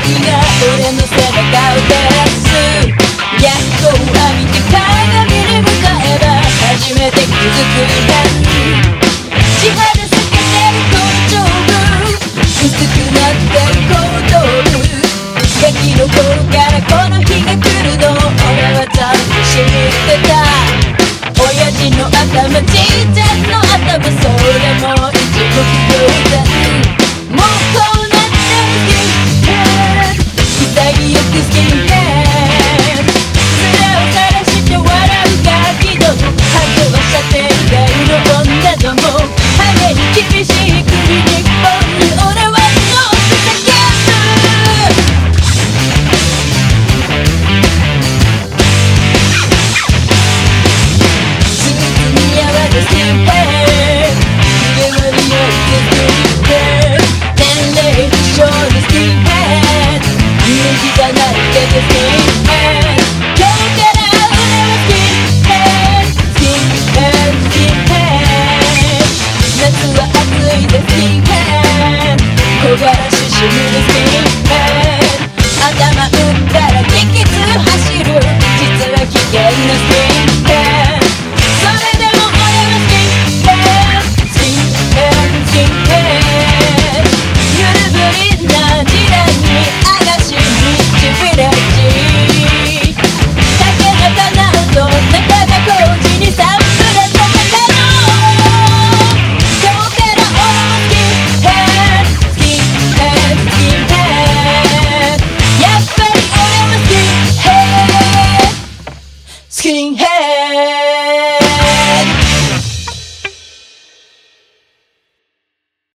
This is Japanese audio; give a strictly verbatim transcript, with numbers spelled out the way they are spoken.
日が俺の背中を照らす。逆光を浴びて鏡に向かえば初めて気づく異変。地肌透けてる頭頂部、薄くなってる後頭部。ガキの頃からこの日が来るの俺はちゃんと知ってた。親父の頭、じいちゃんの頭、それも一目瞭然。もうこうなってるスキンヘッド、潔くスキンヘッド。面をさらして笑うガキども、ハトは射程外の女ども。羽に厳しい国日本に俺はノース叫ぶ。スーツに合わせスキンヘッド、上までよりスキンヘッド。年齢不詳のスキンヘッド、右じゃないけどスキンヘッド。今日から俺はスキンヘッド、スキンヘッド、スキンヘッド。夏は暑いぜスキンヘッド、木枯らししむるスキンヘッド。頭打ったら激痛走